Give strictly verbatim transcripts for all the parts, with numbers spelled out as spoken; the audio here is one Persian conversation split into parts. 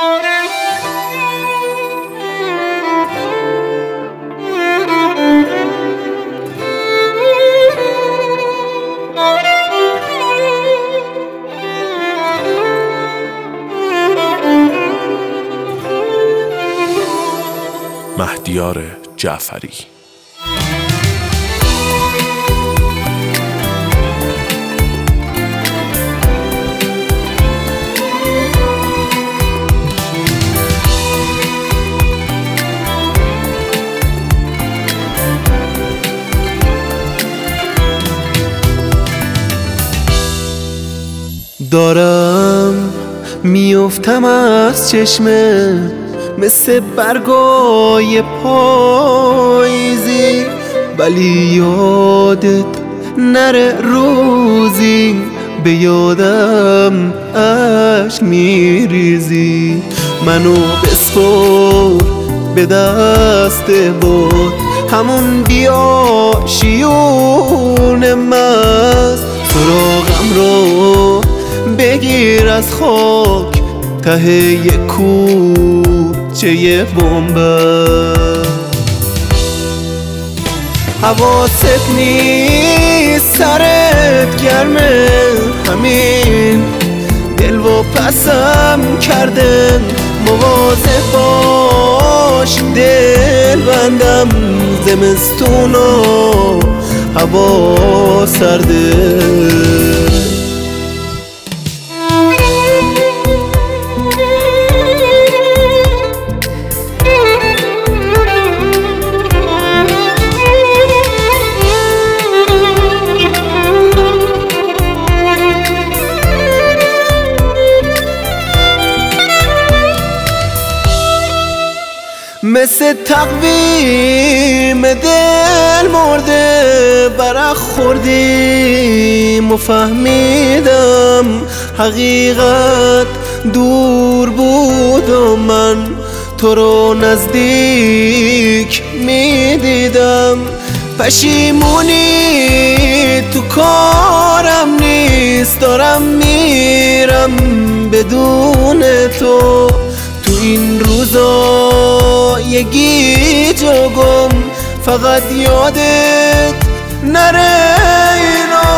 مهدیار جعفری. دارم میافتم از چشمه مثل برگای پاییزی، ولی یادت نره روزی به یادم اشک میریزی. منو بسپر به دست باد، همون بیا شیون مست، سراغم رو بگیر از خاک ته یه کوچه یه بمبه. حواست نیست سرت گرمه، همین دل و پسم کردن، مواظب باش دل بندم، زمستون و هوا سرده. مثل تقویم دل مرده برق خوردیم و فهمیدم حقیقت دور بود و من تو رو نزدیک میدیدم. پشیمونی تو کارم نیست، دارم میرم بدون تو. تو این روزا یه گیج و گم، فقط یادت نره اینا.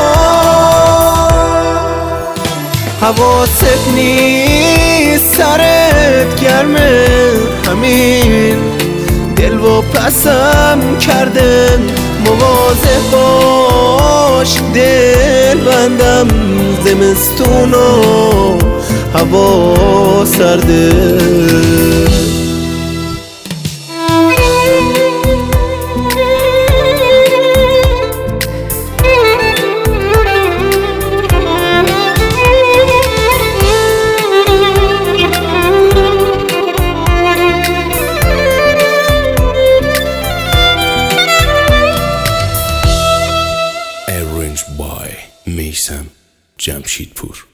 حواست نیست سرت گرمه، همین دل و پسم کردن، مواظب باش دل بندم، زمستون و هوا سرده. Arranged by میثم جمشیدپور.